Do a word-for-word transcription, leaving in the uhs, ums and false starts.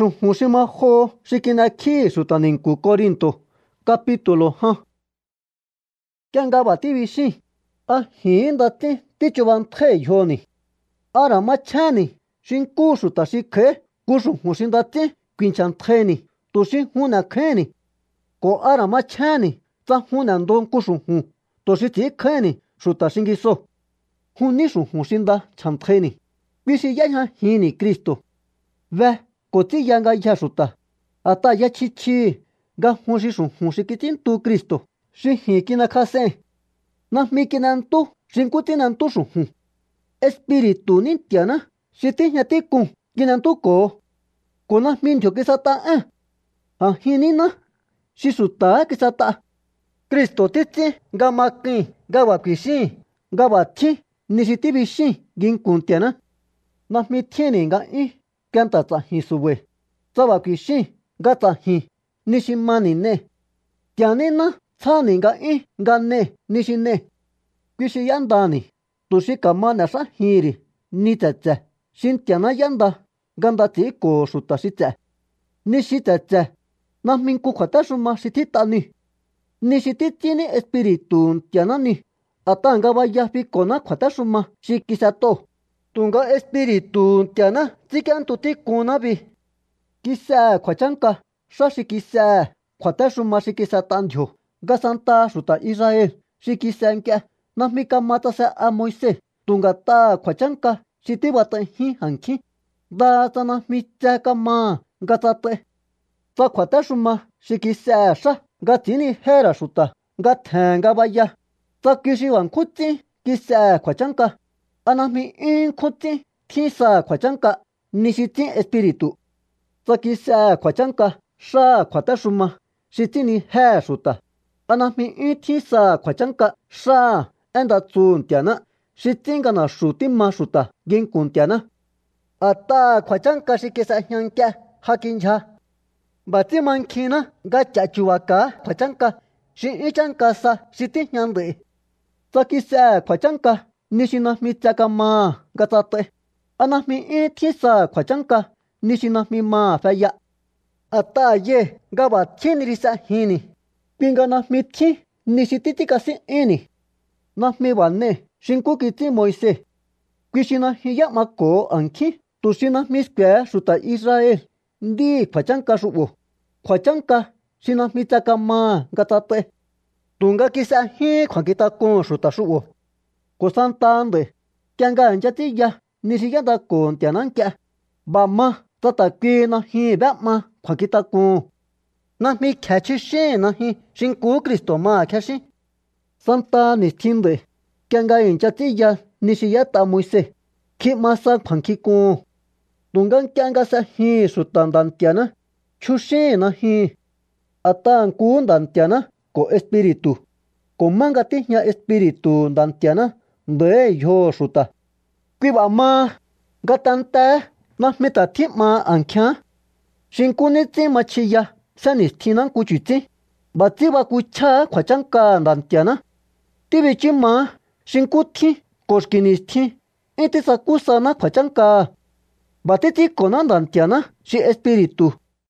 Xujushima jo shikinaki sutaningu Corinto capítulo ha. Kyanga batibishi a hindati tichubanthe yoni. Ara machani shinku suta shikhe kushu hushindati quinchantheni tushi huna kheni. Ko ara machani ta huna ndon kushu hu toshi tikheni suta shingiso. Hunishu hushinda chantheni. Bishi yanya hini Kristo. Ve koti yanga yasuta. Ata yachichi ga hushishu husikitintu Kristo. Shihikina kase. Na mikinantu shinkutinantu shuhu. Espiritu nintiana shitinyatiku ginantuko. Kona minjo kisata eh. A hinina shisuta kisata. Kristo titi gamaki gawakishi gawati nishitibishi ginkuntiana. Na mitieni ga i kanta hisubwe. Sawakishi gata hi nishimani ne. Tianina tsani ga i gane nishine. Kishi yandani tushi kamana sa hiri ni tete. Shintiana yanda gandati ko shuta shite. Nishi tete. Na minku kwatashuma shititani. Nishititini espiritu tianani. Atanga vaya pikona kwatashuma shikisato. Tunga espiritu tiana tikantu tikunabi. Kisa kwachanka shashi kisa kwatashuma shikisatanjo. Gasanta shuta Israel shikisanka namika mata sa a Moise. Tunga ta kwachanka shitibata hi hanki. Da sana michaka ma gatate. Sa kwatashuma shikisa sha gatini hera shuta. Gatenga vaya. Sa kishiwan kuti kisa kwachanka. Anami in kuti kisa kwachanka nishiti espiritu. Sa kisa kwachanka sha kwatashuma shitini he shuta. Anami in kisa kwachanka sha enda tsuntiana shitinga na shutima shuta ginkuntiana. Ata kwachanka shikisa hyanka hakinja. Bati mankina gacha chuwaka kwachanka shi ichanka sa shiti hyande. Sa kisa kwachanka nishina michaka ma gatate. Anami in kisa kwachanka nishina mi ma faya. Ata ye gaba chinirisa hini. Pingana mithi nishititika si ini. Na mi wane shinku kiti Moise. Kishina hiya mako anki. Tushina miskwe shuta Israel. Ndi kwachanka shubo. Kwachanka shina michaka ma gatate. Tunga kisa hi kwakita kun shuta shubo. Kosantande. Kyanga anjatiya nishiyanda kun tianankia. Bama tata kina hi bama kwakita kun. Na mi kachishi na hi shinku Kristo ma kashi. Santa nistinde. Kyanga anjatiya nishiyata Moise. Ki masa kwankikun. Tungan kyanga sa hi sutandantiana. Chushi na hi. Atan kun dantiana ko espiritu. Ko mangati nya espiritu dantiana. De yo shuta. Kiba ma gatanta na meta tima ankya. Shinkuniti machiya sanistina kuchiti. Batiba kucha kwachanka dantiana. Tibichi ma shinkuti koskinisti. Iti sakusa na kwachanka. Batiti konan dantiana shi espiritu.